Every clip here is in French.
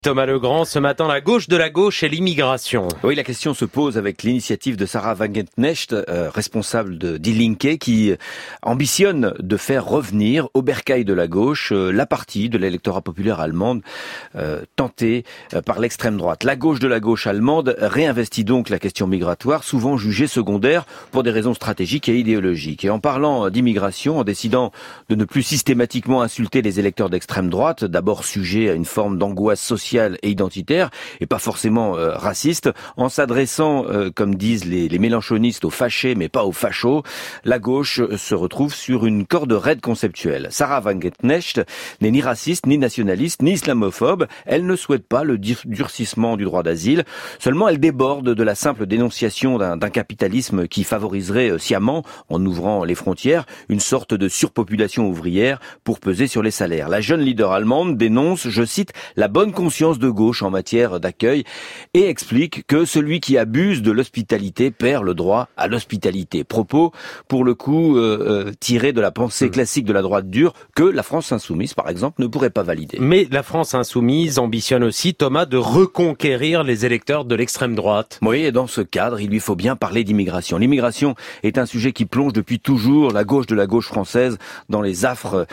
Thomas Legrand, ce matin, la gauche de la gauche et l'immigration. Oui, la question se pose avec l'initiative de Sarah Wagenknecht, responsable de Die Linke, qui ambitionne de faire revenir au bercail de la gauche la partie de l'électorat populaire allemande tentée par l'extrême droite. La gauche de la gauche allemande réinvestit donc la question migratoire, souvent jugée secondaire pour des raisons stratégiques et idéologiques. Et en parlant d'immigration, en décidant de ne plus systématiquement insulter les électeurs d'extrême droite, d'abord sujet à une forme d'angoisse sociale et identitaire, et pas forcément raciste, en s'adressant, comme disent les mélanchonistes, aux fâchés mais pas aux fachos, la gauche se retrouve sur une corde raide conceptuelle. Sarah Wagenknecht n'est ni raciste, ni nationaliste, ni islamophobe. Elle ne souhaite pas le durcissement du droit d'asile. Seulement, elle déborde de la simple dénonciation d'un capitalisme qui favoriserait sciemment, en ouvrant les frontières, une sorte de surpopulation ouvrière pour peser sur les salaires. La jeune leader allemande dénonce, je cite, la bonne conscience de gauche en matière d'accueil et explique que celui qui abuse de l'hospitalité perd le droit à l'hospitalité. Propos, pour le coup, tirés de la pensée classique de la droite dure que la France insoumise, par exemple, ne pourrait pas valider. Mais la France insoumise ambitionne aussi, Thomas, de reconquérir les électeurs de l'extrême droite. Oui, et dans ce cadre, il lui faut bien parler d'immigration. L'immigration est un sujet qui plonge depuis toujours la gauche de la gauche française dans les affres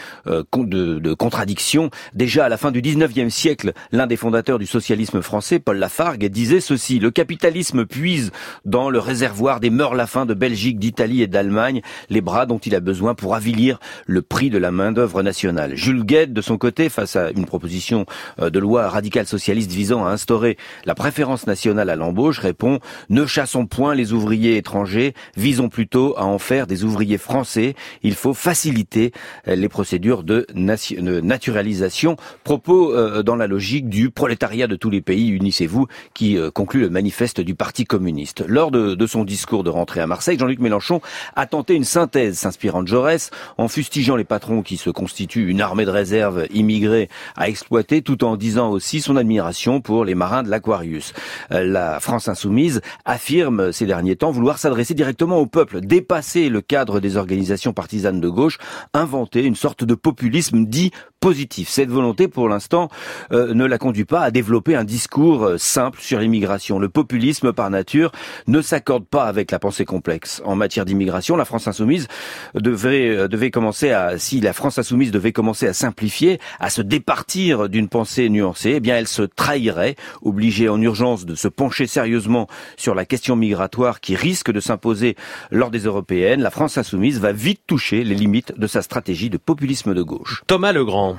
de contradictions. Déjà à la fin du 19e siècle, l'un des fondateurs du socialisme français, Paul Lafargue, disait ceci: le capitalisme puise dans le réservoir des meurtre-la-faim de Belgique, d'Italie et d'Allemagne les bras dont il a besoin pour avilir le prix de la main-d'œuvre nationale. Jules Guesde, de son côté, face à une proposition de loi radicale socialiste visant à instaurer la préférence nationale à l'embauche, répond: ne chassons point les ouvriers étrangers, visons plutôt à en faire des ouvriers français. Il faut faciliter les procédures de naturalisation. Propos dans la logique du prolétariat de tous les pays, unissez-vous, qui conclut le manifeste du Parti communiste. Lors de son discours de rentrée à Marseille, Jean-Luc Mélenchon a tenté une synthèse s'inspirant de Jaurès, en fustigeant les patrons qui se constituent une armée de réserve immigrée à exploiter, tout en disant aussi son admiration pour les marins de l'Aquarius. La France insoumise affirme ces derniers temps vouloir s'adresser directement au peuple, dépasser le cadre des organisations partisanes de gauche, inventer une sorte de populisme dit positif. Cette volonté, pour l'instant, ne la conduit pas à développer un discours simple sur l'immigration. Le populisme, par nature, ne s'accorde pas avec la pensée complexe. En matière d'immigration, la France insoumise devait commencer si la France insoumise devait commencer à simplifier, à se départir d'une pensée nuancée, eh bien, elle se trahirait, obligée en urgence de se pencher sérieusement sur la question migratoire qui risque de s'imposer lors des européennes. La France insoumise va vite toucher les limites de sa stratégie de populisme de gauche. Thomas Legrand.